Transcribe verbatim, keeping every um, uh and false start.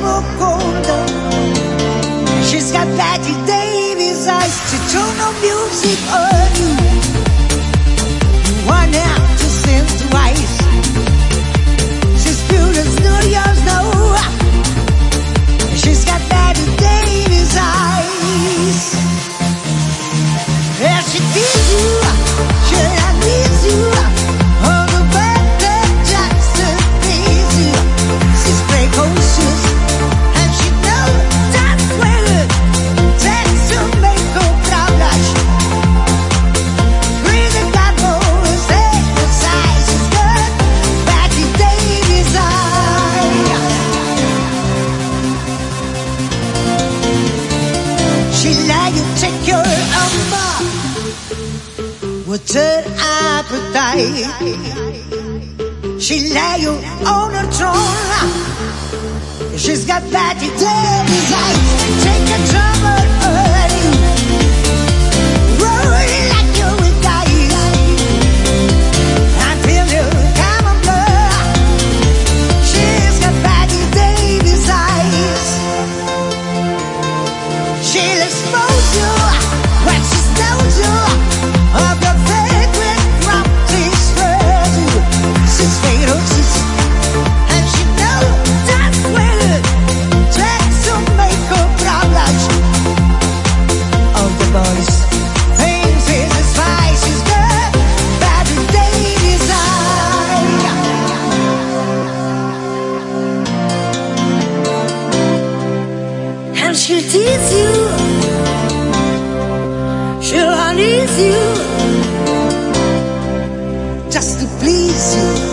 look older. She's got Betty Davis eyes to turn the music on you. You want out to sing twice. She's pure as New York's no. She's got Betty Davis eyes. Yeah, she needs you. She needs you. All the better Jackson needs you. She's precocious and she knows that's well. Takes to make her proud. Breathing got more exercise. She's got Betty Davis eyes. She let you take your umber with her appetite. She lay you on her throne. She's got Betty Davis eyes. Take a trouble on you. Roll like you will die. Until you come on blood. She's got Betty Davis eyes. She'll expose you when she knows you of your favorite properties for you. She's ferocious and she knows that's well. Takes to make her proud. All the boys things is a spy. She's got Betty Davis eyes. And she'll tease you. She'll unease you just to please you.